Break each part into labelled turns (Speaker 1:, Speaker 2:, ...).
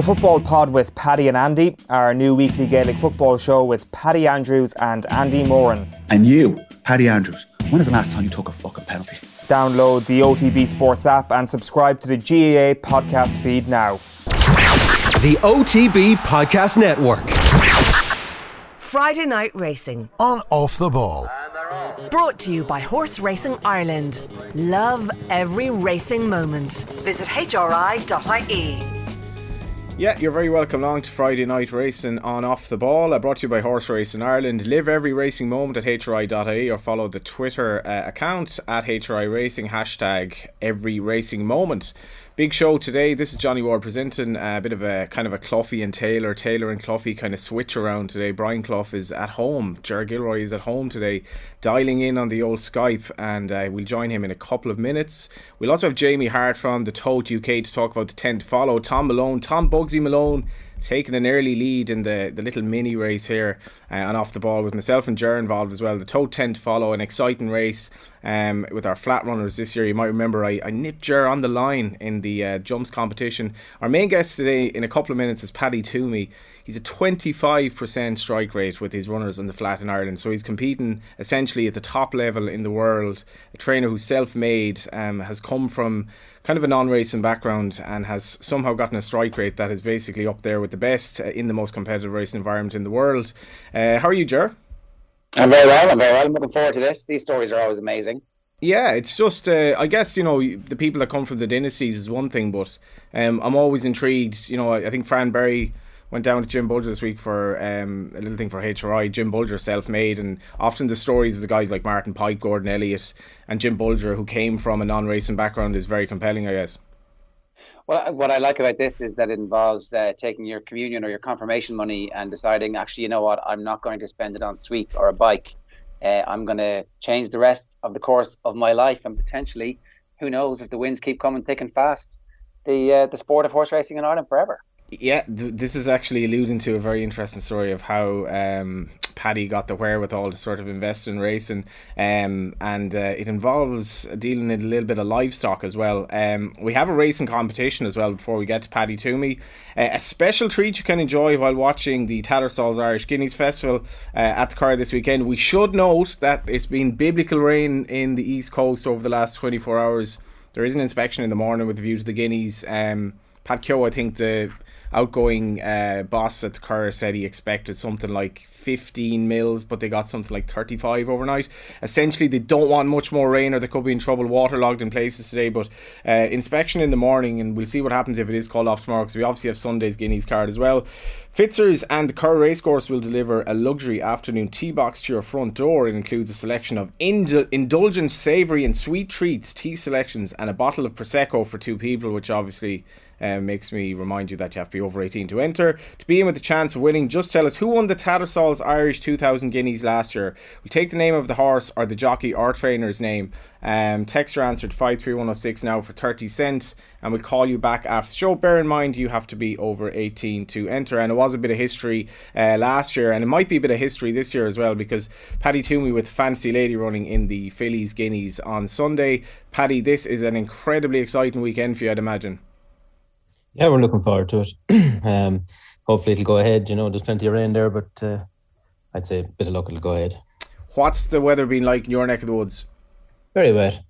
Speaker 1: The Football Pod with Paddy and Andy, our new weekly Gaelic football show with Paddy Andrews and Andy Moran.
Speaker 2: And you, Paddy Andrews, when was the last time you took a fucking penalty?
Speaker 1: Download the OTB Sports app and subscribe to the GAA podcast feed now.
Speaker 3: The OTB Podcast Network.
Speaker 4: Friday Night Racing
Speaker 5: on Off the Ball.
Speaker 4: Brought to you by Horse Racing Ireland. Love every racing moment. Visit hri.ie.
Speaker 6: Yeah, you're very welcome along to Friday Night Racing on Off the Ball, brought to you by Horse Racing Ireland. Live every racing moment at hri.ie or follow the Twitter account at HRI Racing, hashtag every racing moment. Big show today. This is Johnny Ward presenting a bit of a kind of a Cloughy and Taylor and Cloughy kind of switch around today. Brian Clough is at home. Ger Gilroy is at home today, dialing in on the old Skype, and we'll join him in a couple of minutes. We'll also have Jamie Hart from the Tote UK to talk about the 10 to follow. Tom Bugsy Malone taking an early lead in the little mini race here and Off the Ball, with myself and Ger involved as well. The Tote 10 to follow, an exciting race with our flat runners this year. You might remember I nipped Ger on the line in the jumps competition. Our main guest today in a couple of minutes is Paddy Twomey. He's a 25% strike rate with his runners on the flat in Ireland, so he's competing essentially at the top level in the world. A trainer who's self-made, has come from kind of a non-racing background and has somehow gotten a strike rate that is basically up there with the best in the most competitive racing environment in the world. How are you, Ger?
Speaker 7: I'm very well. I'm looking forward to this. These stories are always amazing.
Speaker 6: Yeah, it's just, I guess, you know, the people that come from the dynasties is one thing, but I'm always intrigued. You know, I think Fran Berry went down to Jim Bulger this week for a little thing for HRI. Jim Bulger, self-made, and often the stories of the guys like Martin Pike, Gordon Elliott and Jim Bulger, who came from a non-racing background, is very compelling, I guess.
Speaker 7: Well, what I like about this is that it involves taking your communion or your confirmation money and deciding, actually, you know what, I'm not going to spend it on sweets or a bike. I'm going to change the rest of the course of my life, and potentially, who knows, if the wins keep coming thick and fast, the sport of horse racing in Ireland forever.
Speaker 6: Yeah, this is actually alluding to a very interesting story of how Paddy got the wherewithal to sort of invest in racing, and it involves dealing in a little bit of livestock as well. We have a racing competition as well before we get to Paddy Twomey. A special treat you can enjoy while watching the Tattersalls Irish Guineas Festival at the Car this weekend. We should note that it's been biblical rain in the East Coast over the last 24 hours. There is an inspection in the morning with a view to the Guineas. Pat Keogh, I think the outgoing boss at the Curragh, said he expected something like 15 mils, but they got something like 35 overnight. Essentially, they don't want much more rain or they could be in trouble, waterlogged in places today. But inspection in the morning, and we'll see what happens if it is called off tomorrow, because we obviously have Sunday's Guineas card as well. Fitzers and the Curragh Racecourse will deliver a luxury afternoon tea box to your front door. It includes a selection of indulgent, savoury and sweet treats, tea selections, and a bottle of Prosecco for two people, which obviously makes me remind you that you have to be over 18 to enter. To be in with the chance of winning, just tell us who won the Tattersalls Irish 2000 Guineas last year. We take the name of the horse or the jockey or trainer's name. Text your answer to 53106 now for 30 cents, and we'll call you back after the show. Bear in mind you have to be over 18 to enter, and it was a bit of history last year, and it might be a bit of history this year as well, because Paddy Twomey with Fancy Lady running in the Fillies Guineas on Sunday. Paddy, this is an incredibly exciting weekend for you, I'd imagine.
Speaker 8: Yeah, we're looking forward to it. Hopefully it'll go ahead. You know, there's plenty of rain there, but I'd say a bit of luck it'll go ahead.
Speaker 6: What's the weather been like in your neck of the woods?
Speaker 8: Very wet.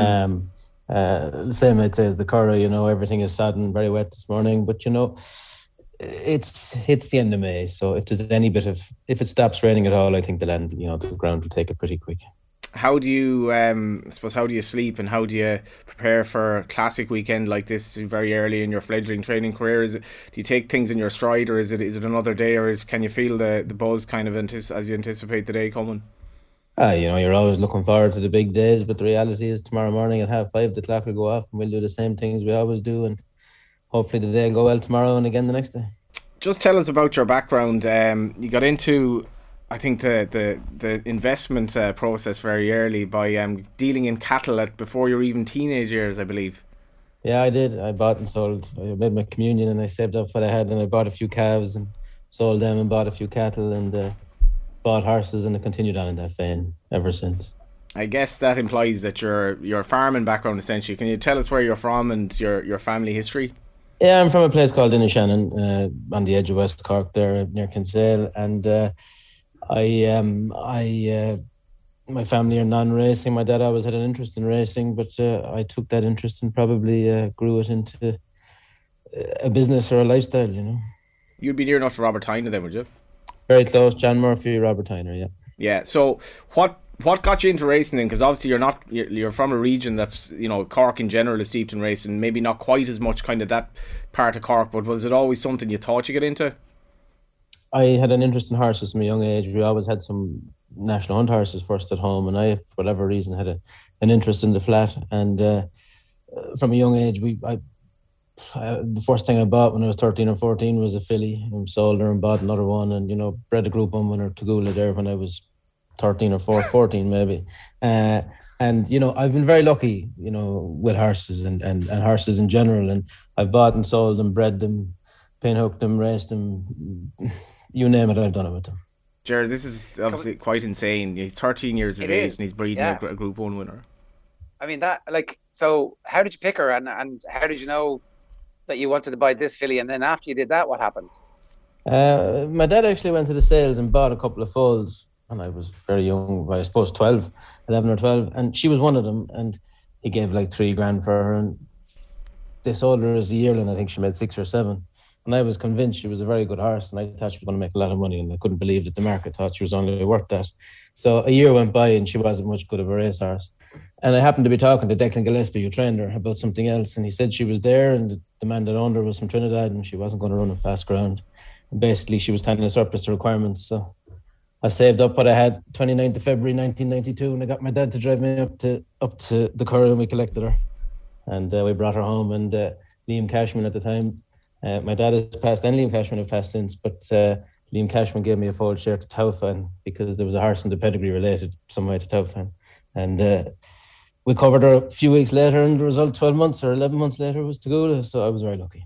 Speaker 8: The same I'd say as the Curragh. You know, everything is sodden, very wet this morning. But you know, it's the end of May, so if it stops raining at all, I think the ground will take it pretty quick.
Speaker 6: How do you how do you sleep, and how do you prepare for a classic weekend like this very early in your fledgling training career? Do you take things in your stride, or is it another day, or can you feel the buzz kind of as you anticipate the day coming?
Speaker 8: You know, you're always looking forward to the big days, but the reality is tomorrow morning at 5:30 the clock will go off and we'll do the same things we always do, and hopefully the day will go well tomorrow and again the next day. Just
Speaker 6: tell us about your background. You got into, I think, the investment process very early by dealing in cattle before your even teenage years, I believe.
Speaker 8: Yeah, I did. I bought and sold. I made my communion and I saved up what I had, and I bought a few calves and sold them and bought a few cattle and bought horses, and I continued on in that vein ever since.
Speaker 6: I guess that implies that you're farming background essentially. Can you tell us where you're from and your family history?
Speaker 8: Yeah, I'm from a place called Inishannon, on the edge of West Cork, there near Kinsale, and my family are non-racing. My dad always had an interest in racing, but I took that interest and probably grew it into a business or a lifestyle.
Speaker 6: You'd be near enough to Robert Tyner then, would you?
Speaker 8: Very close, John Murphy, Robert Tyner. Yeah.
Speaker 6: Yeah. So what got you into racing then? Because obviously you're from a region that's, Cork in general is steeped in racing. Maybe not quite as much kind of that part of Cork, but was it always something you thought you get into?
Speaker 8: I had an interest in horses from a young age. We always had some national hunt horses first at home, and I, for whatever reason, had an interest in the flat. And from a young age, the first thing I bought when I was 13 or 14 was a filly, and sold her and bought another one, and bred a Group 1 winner to Gula there when I was 13 or 14 maybe. And I've been very lucky, with horses and horses in general, and I've bought and sold them, bred them, pinhooked them, raced them, you name it, I've done it with them.
Speaker 6: Jared, this is obviously quite insane. He's 13 years of age and he's breeding a Group 1 winner.
Speaker 7: I mean, so how did you pick her, and how did you know that you wanted to buy this filly? And then after you did that, what happened?
Speaker 8: My dad actually went to the sales and bought a couple of foals, and I was very young, I suppose 11 or 12, and she was one of them, and he gave like $3,000 for her, and they sold her as a yearling. I think she made 6 or 7, and I was convinced she was a very good horse, and I thought she was going to make a lot of money, and I couldn't believe that the market thought she was only worth that. So a year went by and she wasn't much good of a racehorse, and I happened to be talking to Declan Gillespie, who trained her, about something else, and he said she was there, and the man that owned her was from Trinidad, and she wasn't going to run a fast ground, and basically she was kind of surplus to requirements. So I saved up what I had, 29th of February 1992, and I got my dad to drive me up to the Curragh, and we collected her, and we brought her home. And Liam Cashman at the time, my dad has passed and Liam Cashman have passed since, but Liam Cashman gave me a foal share to Taufan because there was a horse in the pedigree related some way to Taufan, and we covered her a few weeks later, and the result 12 months or 11 months later was Tagula, so I was very lucky.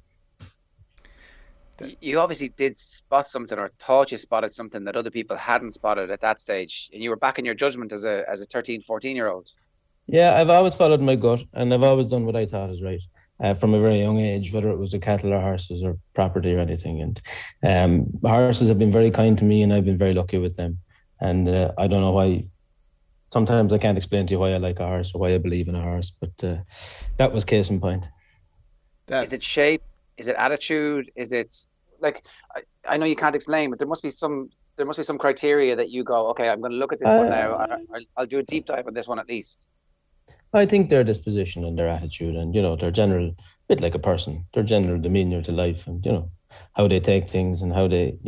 Speaker 7: You obviously did spot something, or thought you spotted something that other people hadn't spotted at that stage, and you were back in your judgment as a 13, 14-year-old.
Speaker 8: Yeah, I've always followed my gut, and I've always done what I thought is right from a very young age, whether it was a cattle or horses or property or anything. And horses have been very kind to me, and I've been very lucky with them. And I don't know why. Sometimes I can't explain to you why I like a horse or why I believe in a horse, but that was case in point.
Speaker 7: Is it shape? Is it attitude? Is it like, I know you can't explain, but there must be some criteria that you go, okay, I'm going to look at this one now. I'll do a deep dive on this one at least.
Speaker 8: I think their disposition and their attitude, and their general, bit like a person, their general demeanor to life, and how they take things, and how they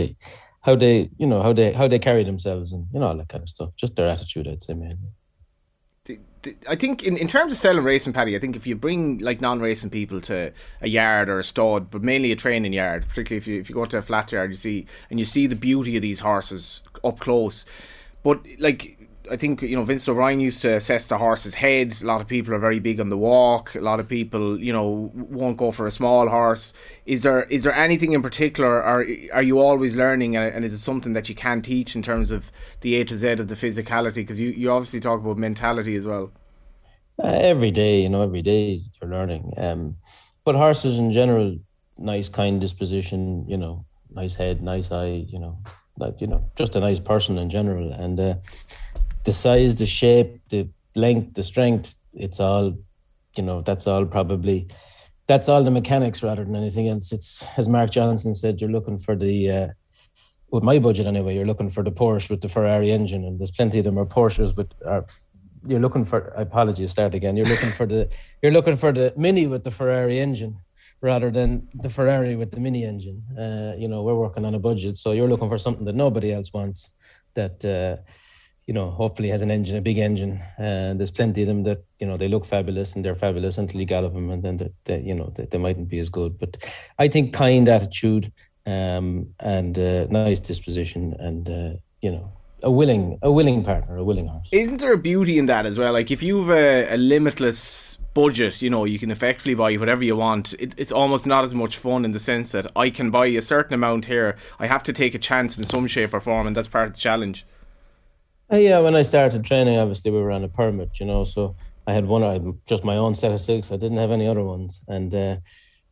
Speaker 8: carry themselves, and all that kind of stuff. Just their attitude, I'd say, mainly.
Speaker 6: I think in terms of selling racing, Paddy, I think if you bring like non-racing people to a yard or a stud, but mainly a training yard, particularly if you go to a flat yard, you see the beauty of these horses up close. But like, I think Vince O'Brien used to assess the horse's head. A lot of people are very big on the walk. A lot of people won't go for a small horse. Is there anything in particular, or are you always learning, and is it something that you can teach in terms of the A to Z of the physicality? Because you obviously talk about mentality as well.
Speaker 8: Every day, every day you're learning. But horses in general, nice, kind disposition, nice head, nice eye, just a nice person in general. And the size, the shape, the length, the strength, it's all, that's all the mechanics rather than anything else. It's, as Mark Johnson said, you're looking for the, with my budget anyway, you're looking for the Porsche with the Ferrari engine, and there's plenty of them are Porsches you're looking for, apologies, start again. You're looking for the Mini with the Ferrari engine rather than the Ferrari with the Mini engine. We're working on a budget, so you're looking for something that nobody else wants, that hopefully has an engine, a big engine. There's plenty of them that they look fabulous, and they're fabulous until you gallop them, and then they mightn't be as good. But I think kind attitude and nice disposition, and a willing partner, a willing horse.
Speaker 6: Isn't there a beauty in that as well? Like, if you've a limitless budget, you can effectively buy whatever you want. It's almost not as much fun in the sense that I can buy a certain amount here. I have to take a chance in some shape or form, and that's part of the challenge.
Speaker 8: Yeah, when I started training, obviously we were on a permit, so I had just my own set of silks. I didn't have any other ones, and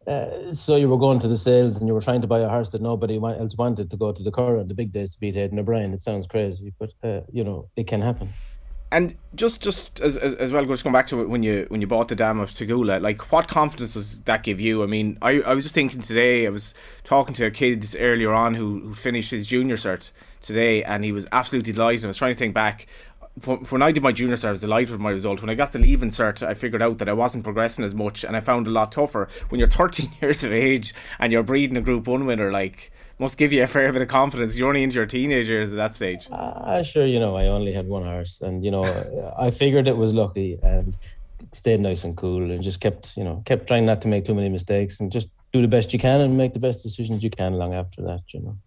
Speaker 8: So you were going to the sales and you were trying to buy a horse that nobody else wanted to go to the Curragh on the big days to beat Aidan O'Brien. It sounds crazy, but it can happen.
Speaker 6: And just as well, just going back to it, when you bought the dam of Tegula, like, what confidence does that give you? I mean, I was just thinking today, I was talking to a kid earlier on who finished his junior cert today, and he was absolutely delighted. I was trying to think back. When I did my junior cert, I was delighted with my result. When I got the leaving cert, I figured out that I wasn't progressing as much, and I found it a lot tougher. When you're 13 years of age and you're breeding a Group 1 winner, like, must give you a fair bit of confidence. You're only into your teenage years at that stage.
Speaker 8: Sure, I only had one horse, and I figured it was lucky, and stayed nice and cool, and just kept trying not to make too many mistakes, and just do the best you can and make the best decisions you can long after that.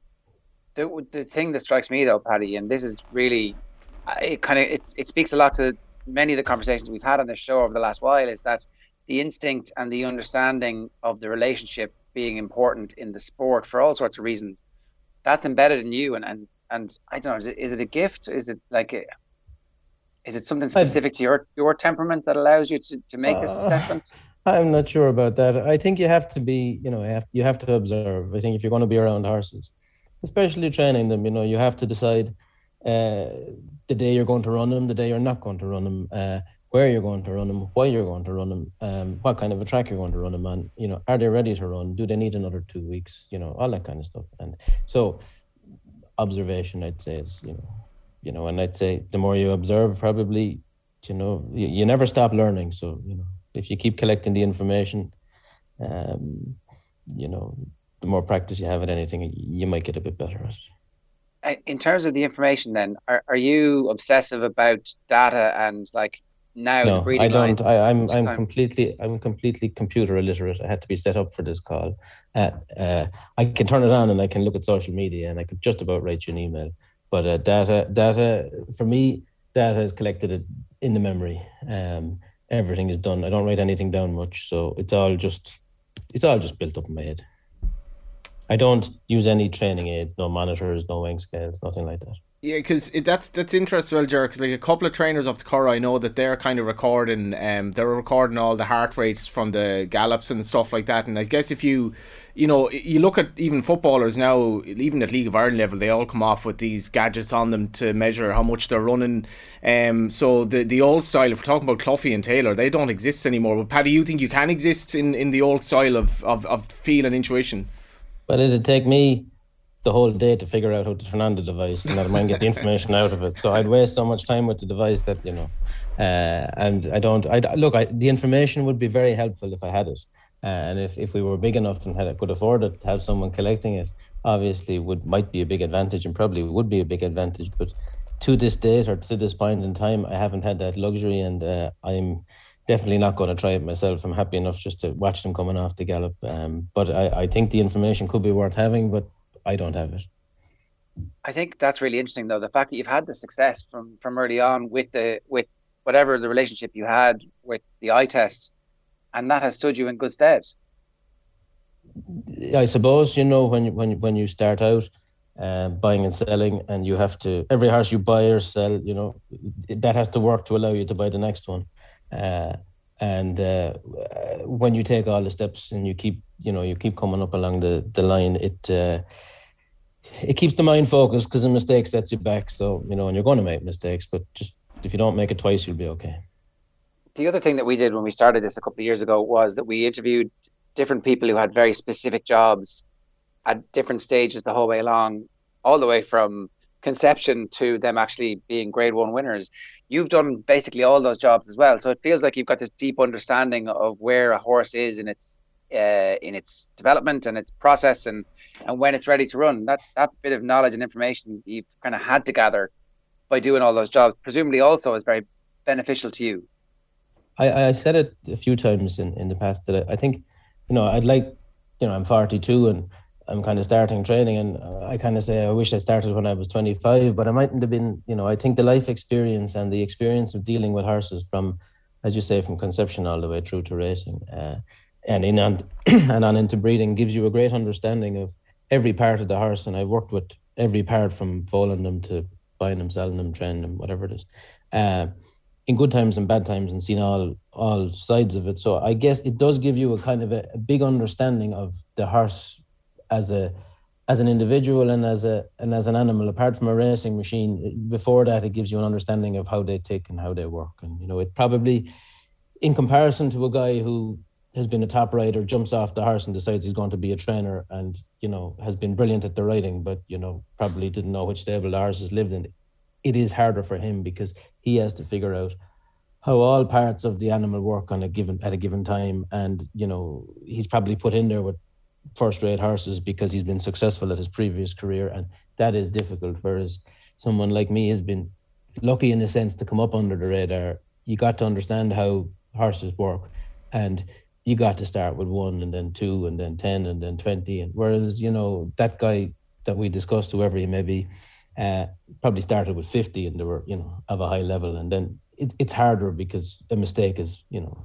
Speaker 7: The thing that strikes me though, Paddy, and this is really, it speaks a lot to many of the conversations we've had on this show over the last while, is that the instinct and the understanding of the relationship being important in the sport for all sorts of reasons, that's embedded in you, and I don't know, is it a gift? Is it something specific to your temperament that allows you to make this assessment?
Speaker 8: I'm not sure about that. I think you have to be, you have to observe. I think if you're going to be around horses, especially training them, you have to decide the day you're going to run them, the day you're not going to run them, where you're going to run them, why you're going to run them, what kind of a track you're going to run them on. Are they ready to run? Do they need another 2 weeks? All that kind of stuff. And so observation, I'd say, is, and I'd say the more you observe, probably, you never stop learning. So, if you keep collecting the information, the more practice you have at anything, you might get a bit better at it.
Speaker 7: In terms of the information then, are you obsessive about data and like now
Speaker 8: no,
Speaker 7: the breeding
Speaker 8: lines? I don't. I'm
Speaker 7: completely
Speaker 8: computer illiterate. I had to be set up for this call. I can turn it on and I can look at social media and I could just about write you an email. But data for me, data is collected in the memory. Everything is done. I don't write anything down much, so it's all just built up in my head. I don't use any training aids, no monitors, no weighing scales, nothing like that.
Speaker 6: Yeah, because that's interesting, well, Ger, because like a couple of trainers up to Curragh, I know that they're kind of recording, all the heart rates from the gallops and stuff like that. And I guess if you look at even footballers now, even at League of Ireland level, they all come off with these gadgets on them to measure how much they're running. So the old style, if we're talking about Cloughy and Taylor, they don't exist anymore. But Paddy, you think you can exist in the old style of feel and intuition?
Speaker 8: But it'd take me the whole day to figure out how to turn on the device and not mind get the information out of it. So I'd waste so much time with the device that, and I don't. The information would be very helpful if I had it. And if we were big enough and could afford it, to have someone collecting it, obviously might be a big advantage and probably would be a big advantage. But to this date or to this point in time, I haven't had that luxury, and I'm definitely not going to try it myself. I'm happy enough just to watch them coming off the gallop. But I think the information could be worth having, but I don't have it.
Speaker 7: I think that's really interesting, though, the fact that you've had the success from early on with whatever the relationship you had with the eye test, and that has stood you in good stead.
Speaker 8: I suppose, when you start out buying and selling, and you have to, every horse you buy or sell, that has to work to allow you to buy the next one. And when you take all the steps and you keep coming up along the line, it keeps the mind focused, because a mistake sets you back. So, and you're going to make mistakes, but just if you don't make it twice, you'll be okay.
Speaker 7: The other thing that we did when we started this a couple of years ago was that we interviewed different people who had very specific jobs at different stages the whole way along, all the way from conception to them actually being Grade 1 winners. You've done basically all those jobs as well, so it feels like you've got this deep understanding of where a horse is in its development and its process, and when it's ready to run. That bit of knowledge and information you've kind of had to gather by doing all those jobs, presumably also is very beneficial to you.
Speaker 8: I said it a few times in the past that I think, I'd like, I'm 42 and I'm kind of starting training, and I kind of say I wish I started when I was 25, but I mightn't have been, I think the life experience and the experience of dealing with horses from, as you say, from conception all the way through to racing and on into breeding gives you a great understanding of every part of the horse. And I've worked with every part from foaling them to buying them, selling them, training them, whatever it is. in good times and bad times and seen all sides of it. So I guess it does give you a kind of a big understanding of the horse as an individual and as an animal, apart from a racing machine. Before that, it gives you an understanding of how they tick and how they work. And, it probably, in comparison to a guy who has been a top rider, jumps off the horse and decides he's going to be a trainer and, has been brilliant at the riding, but, probably didn't know which stable the horses lived in. It is harder for him because he has to figure out how all parts of the animal work at a given time. And, he's probably put in there with first-rate horses because he's been successful at his previous career, and that is difficult. Whereas someone like me has been lucky in a sense to come up under the radar. You got to understand how horses work, and you got to start with 1 and then 2 and then 10 and then 20. And whereas, that guy that we discussed, whoever he may be, probably started with 50 and they were, of a high level. And then it's harder because the mistake is,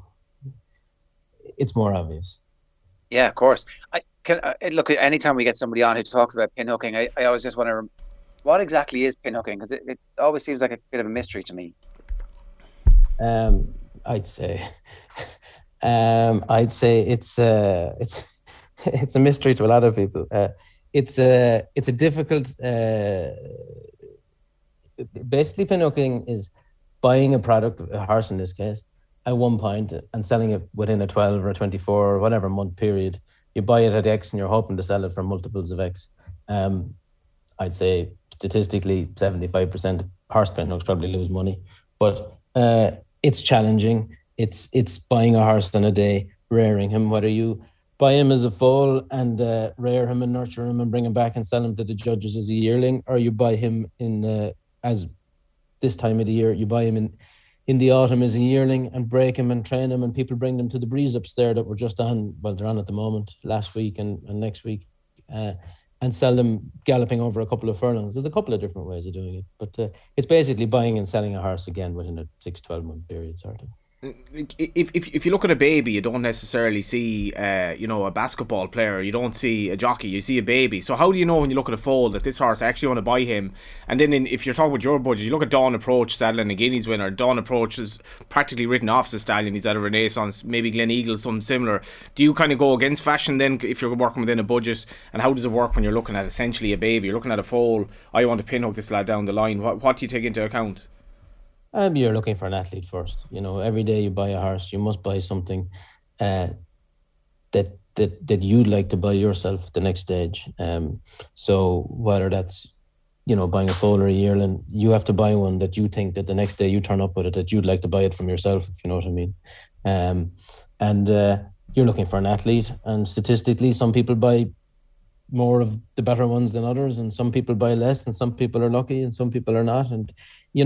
Speaker 8: it's more obvious.
Speaker 7: Yeah, of course. Look, anytime we get somebody on who talks about pinhooking, I always just wonder, what exactly is pinhooking? Because it always seems like a bit of a mystery to me.
Speaker 8: I'd say it's a mystery to a lot of people. It's a difficult. Basically, pinhooking is buying a product, a horse in this case, at one point and selling it within a 12 or 24 or whatever month period. You buy it at X and you're hoping to sell it for multiples of X. I'd say statistically 75% horse pinhooks probably lose money, but it's challenging. It's buying a horse in a day, rearing him, whether you buy him as a foal and rear him and nurture him and bring him back and sell him to the judges as a yearling, or you buy him as this time of the year, you buy him in the autumn as a yearling and break him and train him, and people bring them to the breeze ups there that we're just on, well, they're on at the moment, last week and next week, and sell them galloping over a couple of furlongs. There's a couple of different ways of doing it, but it's basically buying and selling a horse again within a 6-12 month period sort of.
Speaker 6: If you look at a baby, you don't necessarily see a basketball player, you don't see a jockey, you see a baby. So how do you know when you look at a foal that this horse, I actually want to buy him? And then if you're talking about your budget, you look at Dawn Approach, saddling a Guineas winner. Dawn Approach is practically written off as a stallion. He's at a renaissance. Maybe Glen Eagle, something similar. Do you kind of go against fashion then if you're working within a budget? And how does it work when you're looking at essentially a baby? You're looking at a foal. I want to pinhook this lad down the line. What do you take into account?
Speaker 8: You're looking for an athlete first. Every day you buy a horse, you must buy something that you'd like to buy yourself at the next stage. So whether that's, buying a foal or a yearling, you have to buy one that you think that the next day you turn up with it, that you'd like to buy it from yourself, if you know what I mean. And you're looking for an athlete. And statistically, some people buy more of the better ones than others, and some people buy less, and some people are lucky and some people are not. And,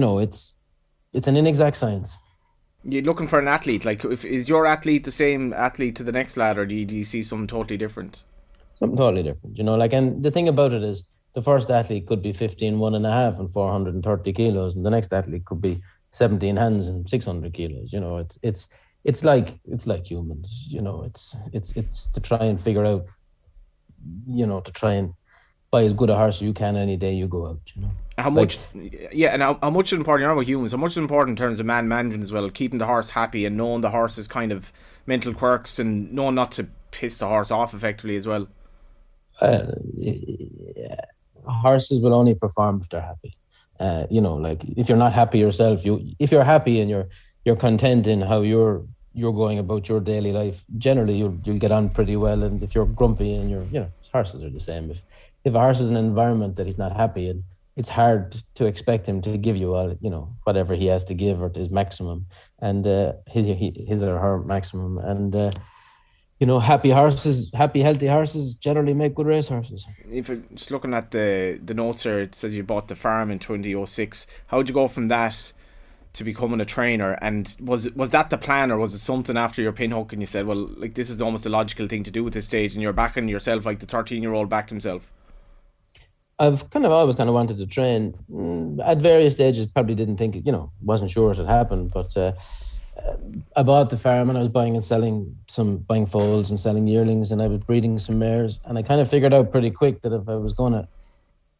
Speaker 8: it's an inexact science.
Speaker 6: You're looking for an athlete. Like, is your athlete the same athlete to the next lad, or do you see something totally different?
Speaker 8: Something totally different, and the thing about it is, the first athlete could be 15, 1.5 and 430 kilos, and the next athlete could be 17 hands and 600 kilos. It's like humans. It's to try and figure out, to try and buy as good a horse as you can any day you go out.
Speaker 6: How much? And how much is important? You're about humans. How much is important in terms of man management as well, keeping the horse happy and knowing the horse's kind of mental quirks and knowing not to piss the horse off effectively as well.
Speaker 8: Horses will only perform if they're happy. If you're not happy yourself, if you're happy and you're content in how you're going about your daily life, generally you'll get on pretty well. And if you're grumpy and horses are the same. If a horse is in an environment that he's not happy in, it's hard to expect him to give you all, whatever he has to give or his maximum, and his or her maximum. And happy horses, healthy horses generally make good race horses.
Speaker 6: If you're just looking at the notes here, it says you bought the farm in 2006. How'd you go from that to becoming a trainer? And was that the plan, or was it something after your pinhook and you said, well, like, this is almost a logical thing to do at this stage, and you're backing yourself like the 13-year-old backed himself?
Speaker 8: I've always wanted to train. At various stages, probably didn't think, wasn't sure it had happened, but I bought the farm and I was buying and selling buying foals and selling yearlings, and I was breeding some mares, and I kind of figured out pretty quick that if I was going to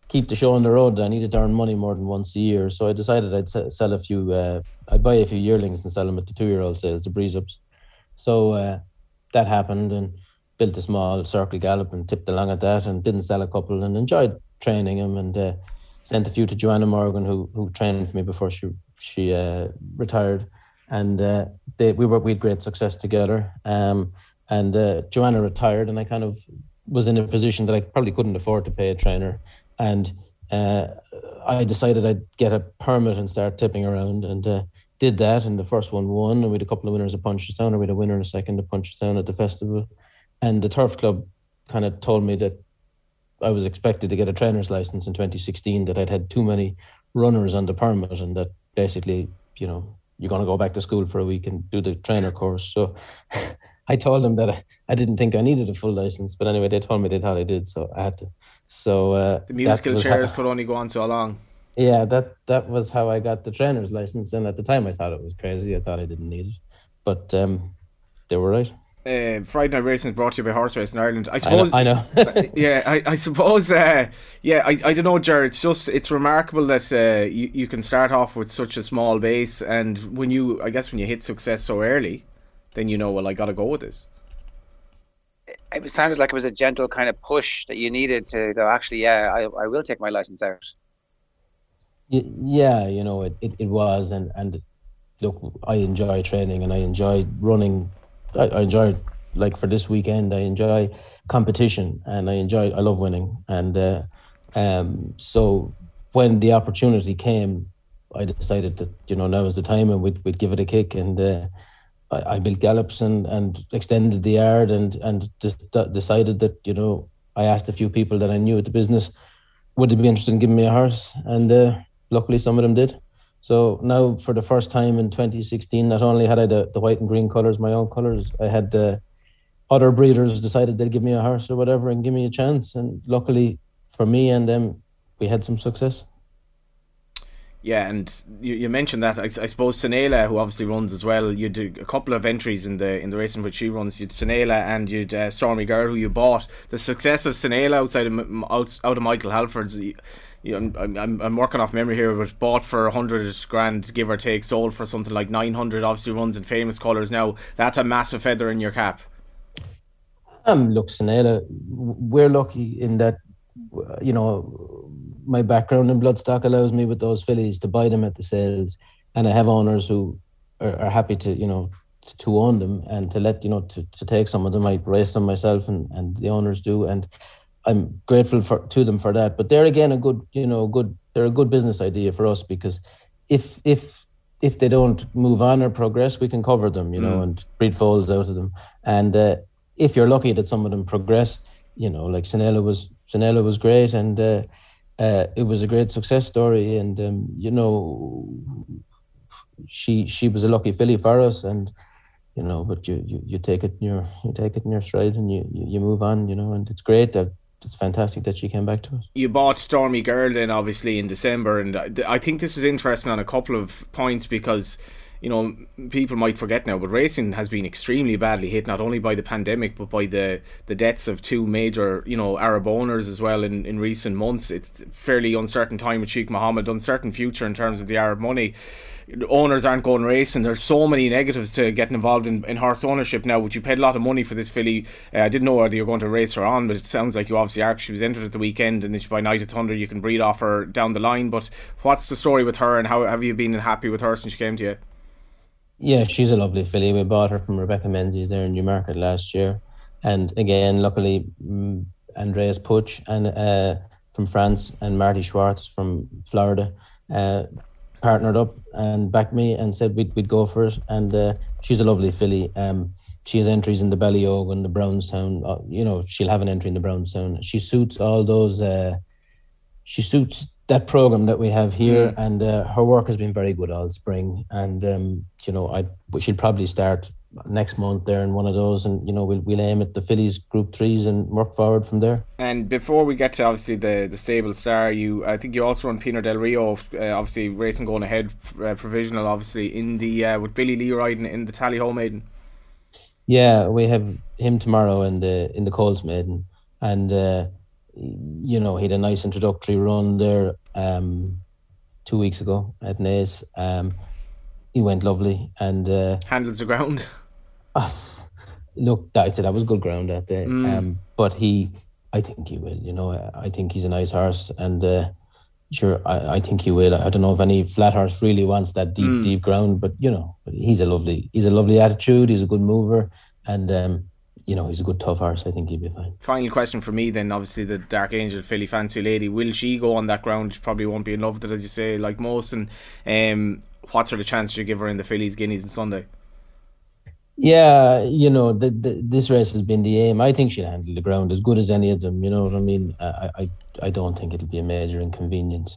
Speaker 8: keep the show on the road. I needed to earn money more than once a year. So I decided I'd sell a few, I'd buy a few yearlings and sell them at the 2-year-old sales, the breeze ups. So that happened, and built a small circle gallop and tipped along at that, and didn't sell a couple, and enjoyed training them, and sent a few to Joanna Morgan, who trained for me before she retired. And we had great success together. And Joanna retired, and I kind of was in a position that I probably couldn't afford to pay a trainer. And I decided I'd get a permit and start tipping around, and did that. And the first one won, and we had a couple of winners at Punchestown, and we had a winner and a second at Punchestown at the festival. And the Turf Club kind of told me that I was expected to get a trainer's license in 2016, that I'd had too many runners on the permit, and that basically, you're going to go back to school for a week and do the trainer course. So I told them that I didn't think I needed a full license, but anyway, they told me they thought I did, so I had to. So
Speaker 6: the musical chairs could only go on so long.
Speaker 8: Yeah, that was how I got the trainer's license, and at the time I thought it was crazy. I thought I didn't need it, but they were right.
Speaker 6: Friday Night Racing is brought to you by Horse Racing Ireland. I suppose.
Speaker 8: I know.
Speaker 6: Yeah, I suppose. I don't know, Ger. It's remarkable that you can start off with such a small base, and when you hit success so early, then I got to go with this.
Speaker 7: It sounded like it was a gentle kind of push that you needed to go, actually, I will take my license out.
Speaker 8: Yeah, it was, and look, I enjoy training and I enjoy running. I enjoy, like for this weekend, I enjoy competition and I love winning. And so when the opportunity came, I decided that, now was the time, and we'd give it a kick. And I built gallops and extended the yard and just decided that, I asked a few people that I knew at the business, would they be interested in giving me a horse? And luckily some of them did. So now, for the first time in 2016, not only had I the white and green colours, my own colours, I had the other breeders decided they'd give me a horse or whatever and give me a chance. And luckily for me and them, we had some success.
Speaker 6: Yeah, and you mentioned that. I suppose Sinela, who obviously runs as well, you did a couple of entries in the racing which she runs. You'd Sinela and you'd Stormy Girl, who you bought. The success of Sinela out of Michael Halford's. I'm working off memory here, but bought for 100 grand, give or take, sold for something like 900. Obviously runs in famous colours now. That's a massive feather in your cap.
Speaker 8: Look, Sinela, we're lucky in that, my background in bloodstock allows me with those fillies to buy them at the sales, and I have owners who are happy to own them and to let to take some of them. I race them myself, and the owners do, and I'm grateful to them for that. But they're again they're a good business idea for us, because if they don't move on or progress, we can cover them, and breed foals out of them. And if you're lucky that some of them progress, like Sinela was great, and it was a great success story. And she was a lucky filly for us, and but you take it in your stride, and you move on, and it's great that. It's fantastic that she came back to us.
Speaker 6: You bought Stormy Girl then, obviously, in December, and I think this is interesting on a couple of points, because people might forget now, but racing has been extremely badly hit, not only by the pandemic but by the deaths of two major Arab owners as well in recent months. It's a fairly uncertain time with Sheikh Mohammed, uncertain future in terms of the Arab money. Owners aren't going racing. There's so many negatives to getting involved in horse ownership now. But you paid a lot of money for this filly. I didn't know whether you were going to race her on, but it sounds like you obviously are. She was entered at the weekend, and then by Night of Thunder you can breed off her down the line. But what's the story with her, and how have you been happy with her since she came to you?
Speaker 8: Yeah, she's a lovely filly. We bought her from Rebecca Menzies there in Newmarket last year, and again, luckily, Andreas Puch and from France and Marty Schwartz from Florida partnered up and backed me and said we'd go for it. And she's a lovely filly. She has entries in the Ballyogan, the Brownstown. She'll have an entry in the Brownstown. She suits all those. She suits that program that we have here, and her work has been very good all spring. And she'll probably start next month there in one of those, and we'll aim at the fillies Group 3s and work forward from there. And
Speaker 6: before we get to obviously the stable star, I think you also run Pinar del Rio, obviously racing going ahead, provisional obviously in the with Billy Lee riding in the Tally Ho Maiden. Yeah, we have him tomorrow in the Coles Maiden, and
Speaker 8: you know, he had a nice introductory run there 2 weeks ago at Naas. He went lovely and
Speaker 6: handles the ground.
Speaker 8: Look, that was good ground that day. But I think he will. You know, I think he's a nice horse, and sure, I think he will. I don't know if any flat horse really wants that deep ground, but you know, he's a lovely attitude. He's a good mover, and you know, he's a good tough horse. I think he'll be fine.
Speaker 6: Final question for me then, obviously the Dark Angel filly Fancy Lady, will she go on that ground? She probably won't be in love with it, as you say, like most, and what sort of chance do you give her in the fillies, guineas on Sunday?
Speaker 8: Yeah, you know, this race has been the aim. I think she'll handle the ground as good as any of them, you know what I mean? I don't think it'll be a major inconvenience.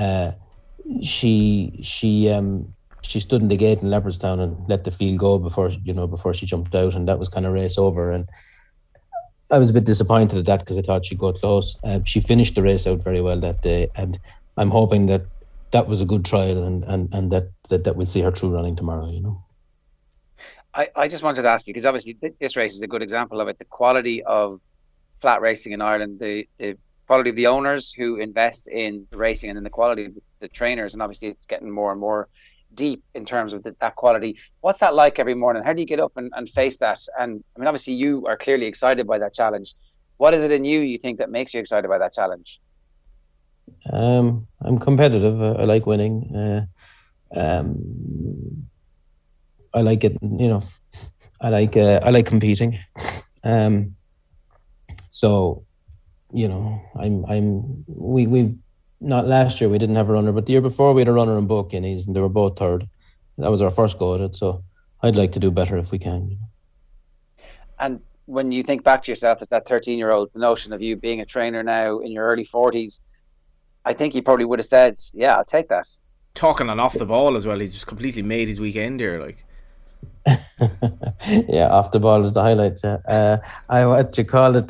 Speaker 8: She stood in the gate in Leopardstown and let the field go before she jumped out, and that was kind of race over. And I was a bit disappointed at that because I thought she'd go close. She finished the race out very well that day, and I'm hoping that was a good trial and that we'll see her through running tomorrow, you know.
Speaker 7: I just wanted to ask you, because obviously this race is a good example of it, the quality of flat racing in Ireland, the quality of the owners who invest in the racing, and then the quality of the trainers, and obviously it's getting more and more deep in terms of that quality. What's that like every morning? How do you get up and face that? And I mean, obviously you are clearly excited by that challenge. What is it in you think that makes you excited by that challenge?
Speaker 8: I'm competitive. I like winning. I like it, you know. I like competing. So, you know, we've not last year we didn't have a runner, but the year before we had a runner in both guineas, and they were both third. That was our first go at it. So I'd like to do better if we can. You know?
Speaker 7: And when you think back to yourself as that 13-year-old, the notion of you being a trainer now in your early 40s, I think you probably would have said, "Yeah, I'll take that."
Speaker 6: Talking on off the ball as well, he's just completely made his weekend here, like.
Speaker 8: Yeah, off the ball is the highlight. I what you call it.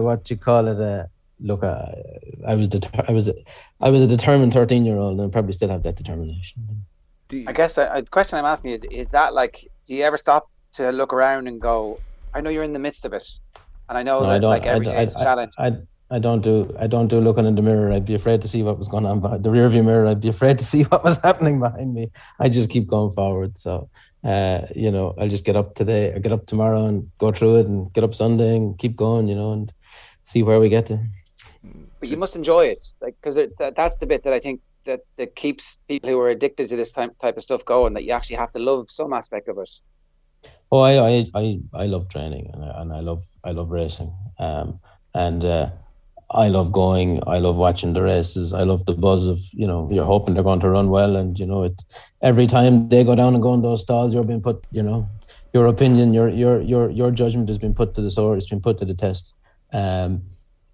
Speaker 8: Look, I was a determined 13-year-old, and I probably still have that determination.
Speaker 7: I guess the question I'm asking is that, like, do you ever stop to look around and go, I know you're in the midst of it, and I know that like every day is a challenge.
Speaker 8: I don't do looking in the mirror. I'd be afraid to see what was going on behind the rearview mirror. I'd be afraid to see what was happening behind me. I just keep going forward. So, you know, I'll just get up today, or get up tomorrow, and go through it, and get up Sunday and keep going, you know, and see where we get to.
Speaker 7: But you must enjoy it, like, because that's the bit that I think that keeps people who are addicted to this type of stuff going. That you actually have to love some aspect of it.
Speaker 8: Oh, I love training, and I love racing, and I love going. I love watching the races. I love the buzz of, you know, you're hoping they're going to run well, and you know, it every time they go down and go in those stalls, you're being put, you know, your opinion, your judgment has been put to the sword. It's been put to the test, and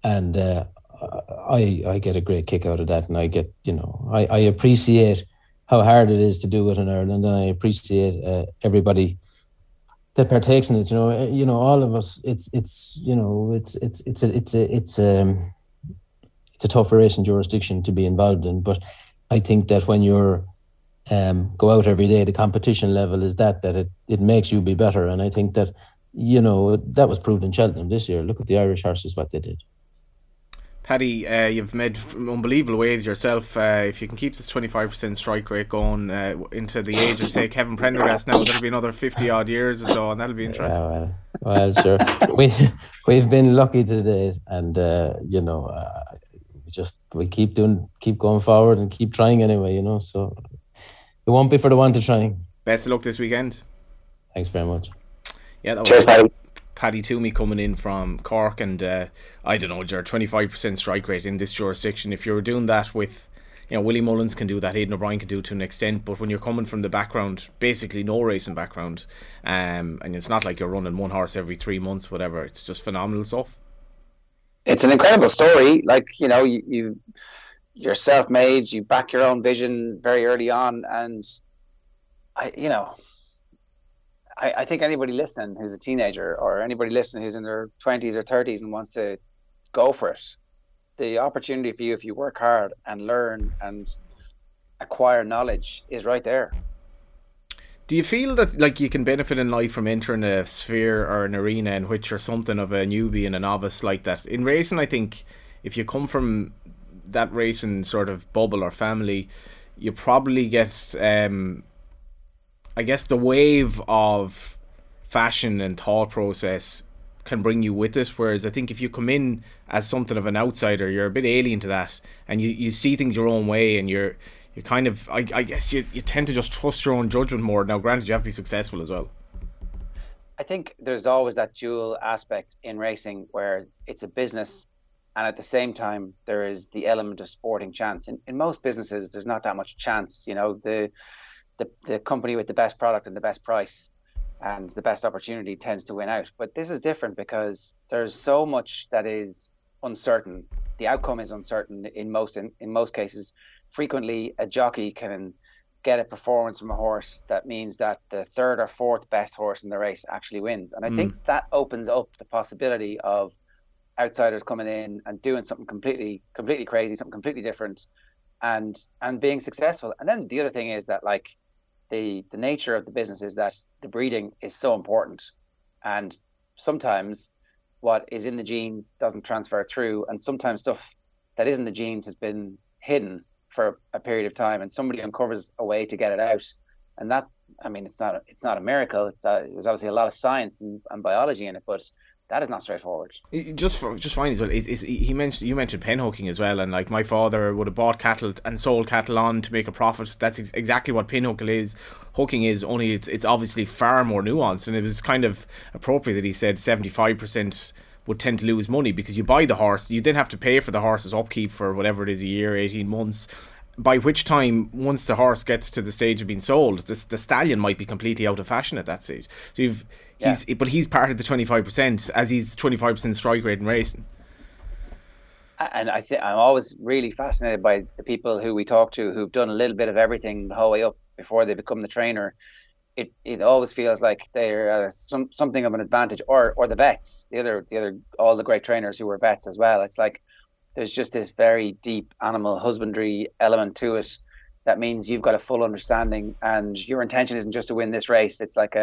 Speaker 8: I get a great kick out of that, and I get, you know, I appreciate how hard it is to do it in Ireland, and I appreciate everybody that partakes in it. You know, all of us. It's you know, it's a tough racing jurisdiction to be involved in, but I think that when you're go out every day, the competition level is that it makes you be better, and I think that, you know, that was proved in Cheltenham this year. Look at the Irish horses, what they did.
Speaker 6: Paddy, you've made unbelievable waves yourself. If you can keep this 25% strike rate going into the age of, say, Kevin Prendergast now, that'll be another 50 odd years or so, and that'll be interesting.
Speaker 8: Yeah, well, sure. We've been lucky today, and you know, we keep going forward and keep trying anyway, you know. So it won't be for the want of trying.
Speaker 6: Best of luck this weekend.
Speaker 8: Thanks very much.
Speaker 6: Yeah, that was
Speaker 7: Cheers, Paddy.
Speaker 6: Paddy Toomey coming in from Cork, and I don't know, your 25% strike rate in this jurisdiction. If you're doing that with, you know, Willie Mullins can do that, Aidan O'Brien can do it to an extent, but when you're coming from the background, basically no racing background, and it's not like you're running one horse every 3 months, whatever, it's just phenomenal stuff. It's
Speaker 7: an incredible story. Like, you know, you're self-made, you back your own vision very early on, and I think anybody listening who's a teenager, or anybody listening who's in their 20s or 30s and wants to go for it, the opportunity for you, if you work hard and learn and acquire knowledge, is right there.
Speaker 6: Do you feel that, like, you can benefit in life from entering a sphere or an arena in which you're something of a newbie and a novice like that? In racing, I think if you come from that racing sort of bubble or family, you probably get, I guess, the wave of fashion and thought process can bring you with it, whereas I think if you come in as something of an outsider, you're a bit alien to that, and you see things your own way, and you're kind of, I guess you tend to just trust your own judgment more. Now granted, you have to be successful as well.
Speaker 7: I think there's always that dual aspect in racing where it's a business, and at the same time there is the element of sporting chance. In most businesses there's not that much chance, you know, the company with the best product and the best price and the best opportunity tends to win out. But this is different because there's so much that is uncertain. The outcome is uncertain in most cases. Frequently, a jockey can get a performance from a horse that means that the third or fourth best horse in the race actually wins. And I think that opens up the possibility of outsiders coming in and doing something completely crazy, something completely different, and being successful. And then the other thing is that, like, the nature of the business is that the breeding is so important, and sometimes what is in the genes doesn't transfer through, and sometimes stuff that isn't the genes has been hidden for a period of time, and somebody uncovers a way to get it out. And that, I mean, it's not a miracle. There's obviously a lot of science and biology in it, but that is not straightforward.
Speaker 6: Just fine as well. You mentioned pinhooking as well, and like my father would have bought cattle and sold cattle on to make a profit. That's exactly what pinhooking is. Hooking is, only it's obviously far more nuanced, and it was kind of appropriate that he said 75% would tend to lose money, because you buy the horse, you then have to pay for the horse's upkeep for whatever it is, a year, 18 months. By which time, once the horse gets to the stage of being sold, the stallion might be completely out of fashion at that stage. So but he's part of the 25%, as he's 25% strike rate in racing.
Speaker 7: And I'm always really fascinated by the people who we talk to who've done a little bit of everything the whole way up before they become the trainer. It always feels like they're something of an advantage, or the vets, the other all the great trainers who were vets as well. It's like there's just this very deep animal husbandry element to it that means you've got a full understanding, and your intention isn't just to win this race. It's like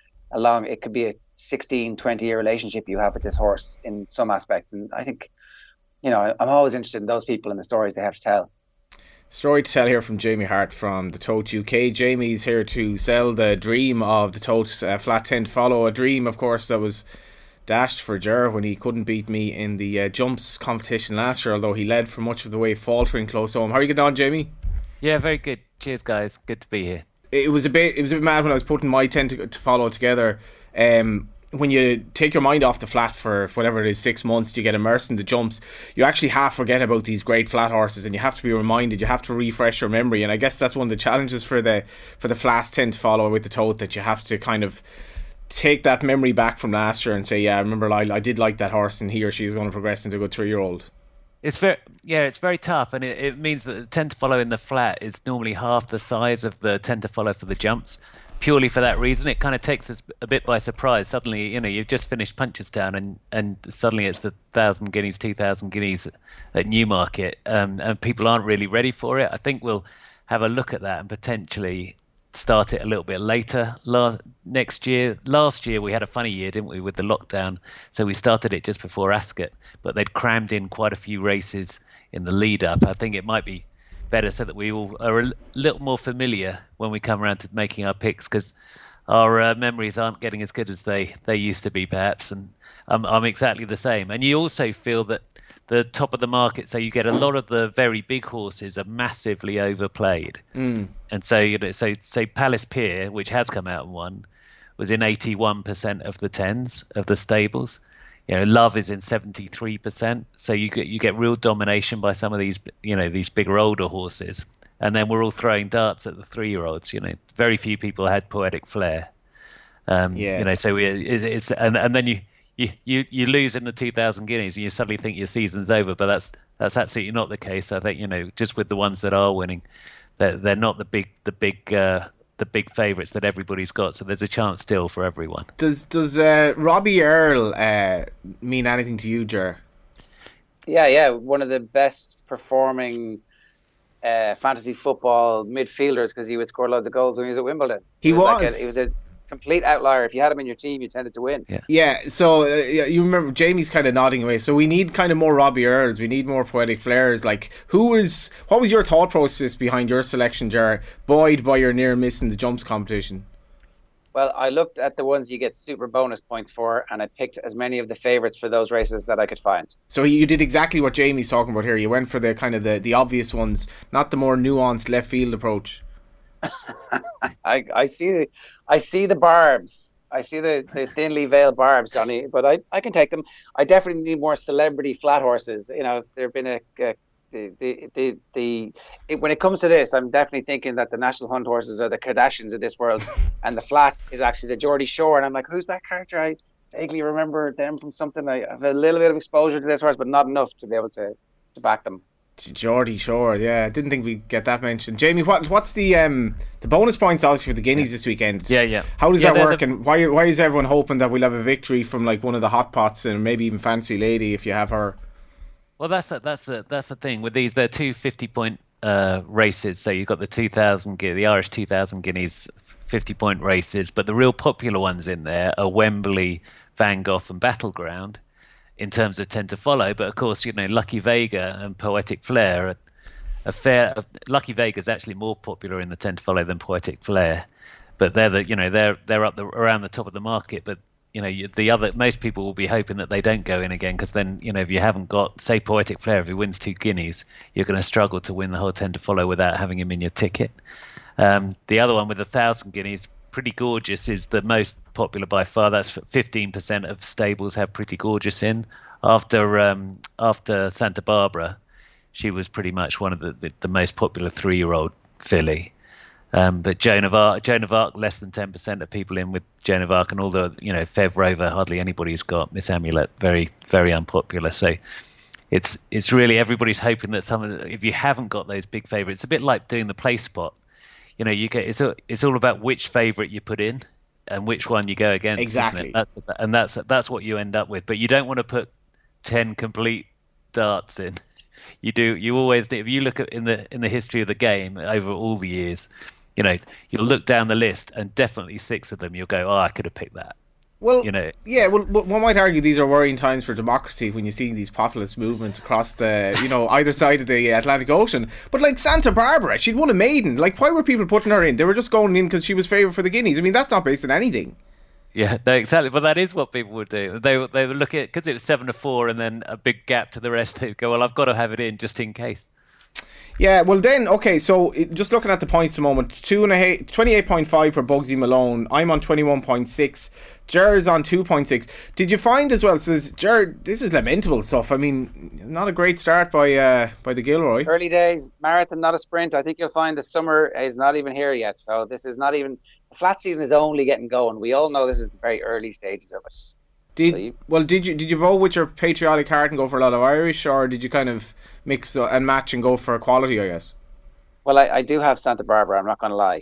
Speaker 7: it could be a 16-20 year relationship you have with this horse in some aspects. And I think, you know, I'm always interested in those people and the stories they have to tell.
Speaker 6: Story to tell here from Jamie Hart from the Tote UK. Jamie's here to sell the dream of the Tote flat 10 to follow. A dream, of course, that was dashed for Ger when he couldn't beat me in the jumps competition last year, although he led for much of the way, faltering close home. How are you getting on, Jamie?
Speaker 5: Yeah, very good. Cheers, guys. Good to be here.
Speaker 6: It was a bit mad when I was putting my 10 to follow together. When you take your mind off the flat for whatever it is, 6 months, you get immersed in the jumps, you actually half forget about these great flat horses, and you have to be reminded, you have to refresh your memory. And I guess that's one of the challenges for the flat 10 to follow with the Tote, that you have to kind of take that memory back from last year and say, yeah, I remember I did like that horse, and he or she is going to progress into a good 3-year-old.
Speaker 5: It's very tough, and it means that the 10 to follow in the flat is normally half the size of the 10 to follow for the jumps. Purely for that reason, it kind of takes us a bit by surprise. Suddenly, you know, you've just finished Punchestown, and suddenly it's the 1,000 guineas, 2,000 guineas at Newmarket, and people aren't really ready for it. I think we'll have a look at that and potentially start it a little bit later next year. Last year we had a funny year, didn't we, with the lockdown, so we started it just before Ascot, but they'd crammed in quite a few races in the lead up. I think it might be better so that we all are a little more familiar when we come around to making our picks, because our memories aren't getting as good as they used to be, perhaps. And I'm exactly the same. And you also feel that the top of the market, so you get a lot of the very big horses are massively overplayed. And so, you know, so Palace Pier, which has come out and won, was in 81% of the 10s of the stables. You know, Love is in 73%. So you get real domination by some of these, you know, these bigger older horses. And then we're all throwing darts at the 3-year-olds. You know, very few people had Poetic Flare. You know, so it's and then you lose in the 2,000 guineas and you suddenly think your season's over, but that's absolutely not the case. I think, you know, just with the ones that are winning, they're not the big favourites that everybody's got, so there's a chance still for everyone.
Speaker 6: Does Robbie Earl mean anything to you, Ger?
Speaker 7: Yeah, one of the best performing fantasy football midfielders, because he would score loads of goals when he was at Wimbledon. He was complete outlier. If you had him in your team, you tended to win.
Speaker 6: Yeah, so you remember Jamie's kind of nodding away. So we need kind of more Robbie Earls. We need more Poetic Flairs. Like, what was your thought process behind your selection, Jar? Buoyed by your near miss in the jumps competition?
Speaker 7: Well, I looked at the ones you get super bonus points for, and I picked as many of the favourites for those races that I could find.
Speaker 6: So you did exactly what Jamie's talking about here. You went for the kind of the obvious ones, not the more nuanced left field approach.
Speaker 7: I see the barbs. I see the thinly veiled barbs, Johnny, but I can take them. I definitely need more celebrity flat horses. You know, if there have been when it comes to this, I'm definitely thinking that the National Hunt horses are the Kardashians of this world, and the flat is actually the Geordie Shore. And I'm like, who's that character? I vaguely remember them from something. I have a little bit of exposure to this horse, but not enough to be able to back them.
Speaker 6: Geordie Shore, yeah. I didn't think we'd get that mentioned. Jamie, what's the bonus points obviously for the Guineas this weekend?
Speaker 5: Yeah.
Speaker 6: How does that work, and why is everyone hoping that we'll have a victory from like one of the hot pots and maybe even Fancy Lady if you have her?
Speaker 5: Well, that's the thing with these. They're two 50-point races. So you've got the Irish 2,000 Guineas 50-point races, but the real popular ones in there are Wembley, Van Gogh, and Battleground in terms of tend to follow. But of course, you know, Lucky Vega and Poetic Flair Lucky Vega is actually more popular in the tend to follow than Poetic Flair, but they're up around the top of the market. But you know, most people will be hoping that they don't go in again, because then, you know, if you haven't got, say, Poetic Flair, if he wins 2 Guineas, you're going to struggle to win the whole tend to follow without having him in your ticket. The other one with 1,000 Guineas, Pretty Gorgeous, is the most popular by far. That's 15% of stables have Pretty Gorgeous in. After Santa Barbara, she was pretty much one of the most popular 3-year-old filly. But Joan of Arc, less than 10% of people in with Joan of Arc, and all the, you know, Fev Rover, hardly anybody's got. Miss Amulet, very, very unpopular. So it's really everybody's hoping that if you haven't got those big favourites, it's a bit like doing the play spot. You know, it's all about which favourite you put in and which one you go against.
Speaker 6: Exactly.
Speaker 5: That's what you end up with. But you don't want to put 10 complete darts in. You always do. If you look at in the history of the game over all the years, you know, you'll look down the list and definitely 6 of them you'll go, oh, I could have picked that.
Speaker 6: Well,
Speaker 5: you know,
Speaker 6: yeah. Well, one might argue these are worrying times for democracy when you see these populist movements across the, you know, either side of the Atlantic Ocean. But like Santa Barbara, she'd won a maiden. Like, why were people putting her in? They were just going in because she was favourite for the Guineas. I mean, that's not based on anything.
Speaker 5: Yeah, no, exactly. But that is what people would do. They would look at, because it was 7-4 and then a big gap to the rest. They'd go, well, I've got to have it in just in case.
Speaker 6: Yeah, well then, okay, so just looking at the points at the moment, 28.5 for Bugsy Malone. I'm on 21.6. Jer's on 2.6. Did you find as well, says Jer, this is lamentable stuff. I mean, not a great start by the Gilroy.
Speaker 7: Early days, marathon, not a sprint. I think you'll find the summer is not even here yet. So this is not even, the flat season is only getting going. We all know this is the very early stages of it. Did you vote with your patriotic heart and go for a lot of Irish, or did you kind of mix and match and go for quality, I guess? Well, I do have Santa Barbara, I'm not going to lie.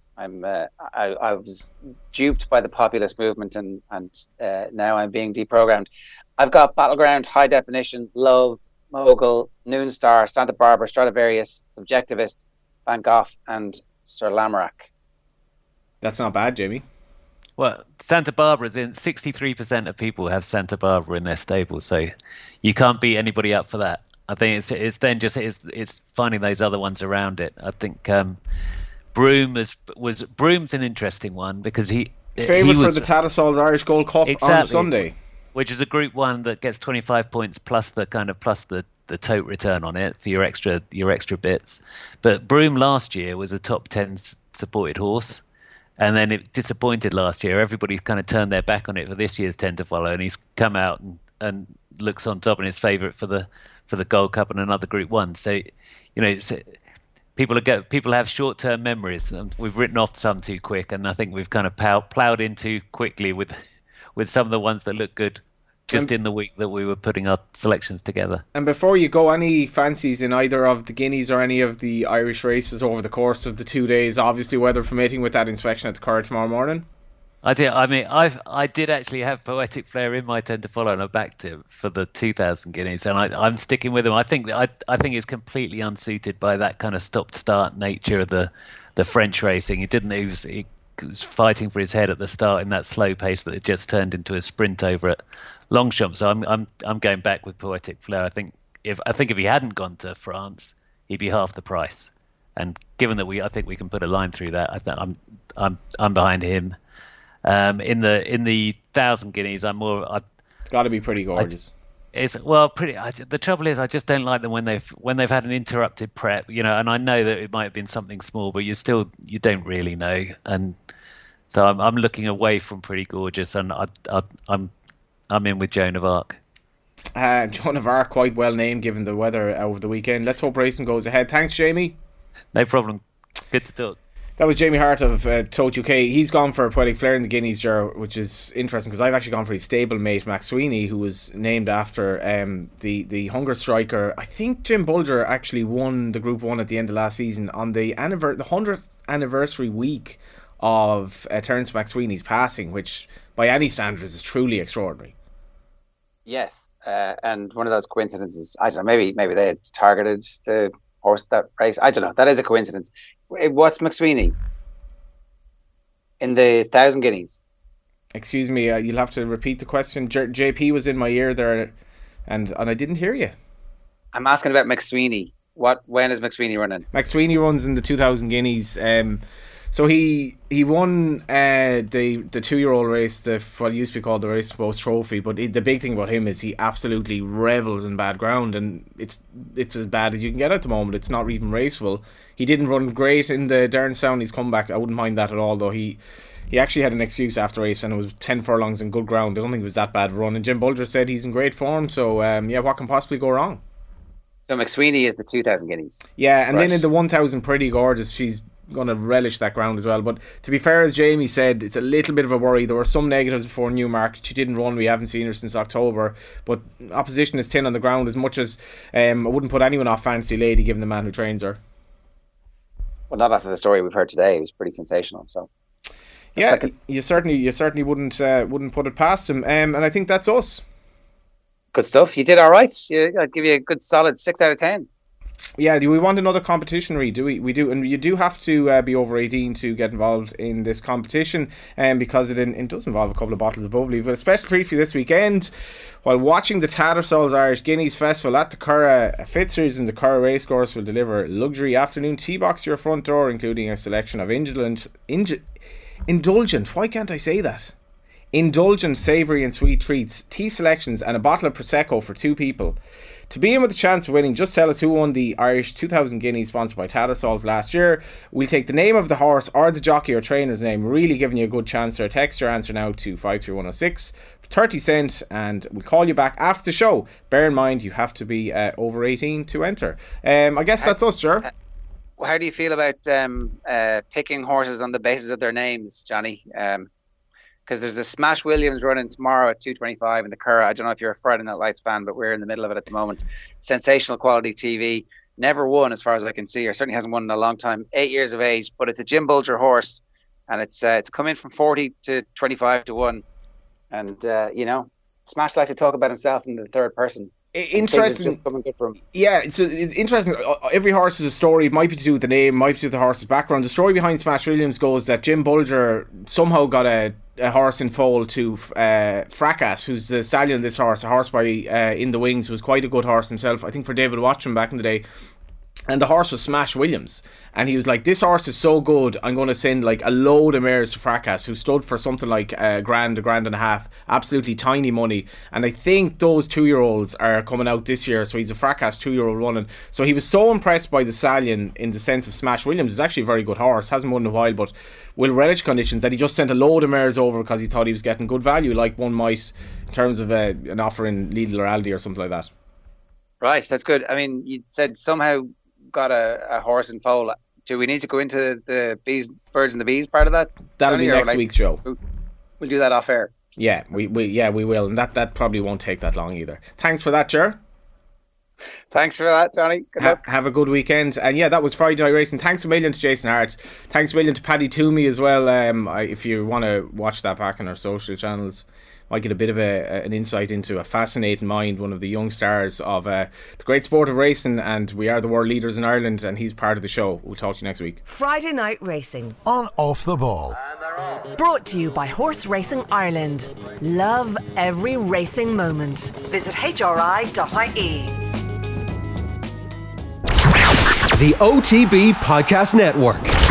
Speaker 7: I was duped by the populist movement, and now I'm being deprogrammed. I've got Battleground, High Definition, Love, Mogul, Noon Star, Santa Barbara, Stradivarius, Subjectivist, Van Gogh, and Sir Lamorak.
Speaker 6: That's not bad, Jamie.
Speaker 5: Well, Santa Barbara's in. 63% of people have Santa Barbara in their stable, so you can't beat anybody up for that. I think it's finding those other ones around it. I think Broom's an interesting one because he
Speaker 6: favourite for the Tattersalls Irish Gold Cup on Sunday,
Speaker 5: which is a Group 1 that gets 25 points plus the tote return on it for your extra bits. But Broom last year was a top 10 supported horse. And then it disappointed last year. Everybody kind of turned their back on it for this year's tend to follow, and he's come out and looks on top and is favourite for the Gold Cup and another Group 1. So, you know, people have short-term memories, and we've written off some too quick, and I think we've kind of ploughed in too quickly with some of the ones that look good just in the week that we were putting our selections together.
Speaker 6: And before you go, any fancies in either of the Guineas or any of the Irish races over the course of the 2 days, obviously weather permitting, with that inspection at the Curragh tomorrow morning?
Speaker 5: I did. I mean, I did actually have Poetic Flair in my tend to follow, and I backed him for the 2,000 Guineas, and I'm sticking with him. I think he's completely unsuited by that kind of stop-start nature of the French racing. He was fighting for his head at the start in that slow pace that it just turned into a sprint over at Longchamp. So I'm going back with Poetic Fleur. I think if he hadn't gone to France, he'd be half the price. And given that I think we can put a line through that, I'm behind him. In the 1,000 guineas,
Speaker 6: It's got to be pretty gorgeous.
Speaker 5: The trouble is, I just don't like them when they've had an interrupted prep, and I know that it might have been something small, but you don't really know, and so I'm looking away from Pretty Gorgeous, and I'm in with Joan of Arc.
Speaker 6: Joan of Arc, quite well named given the weather over the weekend. Let's hope racing goes ahead. Thanks, Jamie.
Speaker 5: No problem. Good to talk.
Speaker 6: That was Jamie Hart of Tote UK. He's gone for Poetic Fleur in the Guineas, which is interesting because I've actually gone for his stablemate Max Sweeney, who was named after the hunger striker. I think Jim Bulger actually won the Group 1 at the end of last season on the 100th anniversary week of Terence Max Sweeney's passing, which by any standards is truly extraordinary.
Speaker 7: Yes, and one of those coincidences, I don't know, maybe they had targeted the horse that race. I don't know. That is a coincidence. What's McSweeney in the 1,000 guineas?
Speaker 6: Excuse me, you'll have to repeat the question. JP was in my ear there, and I didn't hear you.
Speaker 7: I'm asking about McSweeney. When is McSweeney running?
Speaker 6: McSweeney runs in the 2,000 guineas. So he won the 2-year-old race, what used to be called the Race Post Trophy. But the big thing about him is he absolutely revels in bad ground, and it's as bad as you can get at the moment. It's not even raceable. He didn't run great in the Derrynstown. He's come back. I wouldn't mind that at all, though. He actually had an excuse after race, and it was 10 furlongs in good ground. I don't think it was that bad a run. And Jim Bulger said he's in great form. So what can possibly go wrong?
Speaker 7: So McSweeney is the 2,000 guineas.
Speaker 6: Yeah, and then in the 1,000 Pretty Gorgeous, she's going to relish that ground as well. But to be fair, as Jamie said, it's a little bit of a worry. There were some negatives before Newmarket. She didn't run. We haven't seen her since October. But opposition is thin on the ground, as much as I wouldn't put anyone off Fancy Lady given the man who trains her.
Speaker 7: Well, not after the story we've heard today. It was pretty sensational. So
Speaker 6: yeah, you certainly wouldn't put it past him. And I think that's us.
Speaker 7: Good stuff. You did all right. I'd give you a good solid 6 out of 10.
Speaker 6: Yeah, do we want another competition, Reid? We do, and you do have to be over 18 to get involved in this competition, because it does involve a couple of bottles of bubbly. But a special treat for you this weekend, while watching the Tattersalls Irish Guineas Festival at the Curragh, Fitzers and the Curragh Racecourse will deliver luxury afternoon tea box to your front door, including a selection of indulgent, why can't I say that? Indulgent, savoury and sweet treats, tea selections and a bottle of Prosecco for 2 people. To be in with a chance of winning, just tell us who won the Irish 2,000 Guineas sponsored by Tattersalls last year. We'll take the name of the horse or the jockey or trainer's name, really giving you a good chance there. Text your answer now to 53106 for 30 cents and we'll call you back after the show. Bear in mind, you have to be over 18 to enter. I guess that's us, Ger.
Speaker 7: How do you feel about picking horses on the basis of their names, Johnny? Because there's a Smash Williams running tomorrow at 2:25 in the Curragh. I don't know if you're a Friday Night Lights fan, but we're in the middle of it at the moment. Sensational quality TV. Never won, as far as I can see, or certainly hasn't won in a long time. 8 years of age, but it's a Jim Bulger horse, and it's come in from 40 to 25 to 1. And Smash likes to talk about himself in the third person.
Speaker 6: Interesting. Yeah, so it's interesting. Every horse has a story. It might be to do with the name, might be to do with the horse's background. The story behind Smash Williams goes that Jim Bulger somehow got a horse in foal to Fracas, who's the stallion of this horse, a horse by In the Wings, who was quite a good horse himself, I think for David Watchman back in the day. And the horse was Smash Williams. And he was like, this horse is so good, I'm going to send like a load of mares to Fracas, who stood for something like a grand and a half. Absolutely tiny money. And I think those 2-year-olds are coming out this year. So he's a Fracas 2-year-old running. So he was so impressed by the stallion in the sense of Smash Williams. Is actually a very good horse. Hasn't won in a while, but will relish conditions, that he just sent a load of mares over because he thought he was getting good value, like one might in terms of an offer in Lidl or Aldi or something like that.
Speaker 7: Right, that's good. I mean, you said somehow got a horse in foal. Do we need to go into the birds and the bees part of that?
Speaker 6: That'll be next week's show.
Speaker 7: We'll do that off air.
Speaker 6: Yeah, we will, and that probably won't take that long either. Thanks for that, Ger.
Speaker 7: Thanks for that, Johnny. Good luck.
Speaker 6: Have a good weekend. And yeah, that was Friday Night Racing. Thanks a million to Jason Hart. Thanks a million to Paddy Toomey as well. If you want to watch that back on our social channels, might get a bit of an insight into a fascinating mind, one of the young stars of the great sport of racing, and we are the world leaders in Ireland, and he's part of the show. We'll talk to you next week.
Speaker 4: Friday Night Racing
Speaker 9: on Off the Ball.
Speaker 4: Brought to you by Horse Racing Ireland. Love every racing moment. Visit hri.ie.
Speaker 3: The OTB Podcast Network.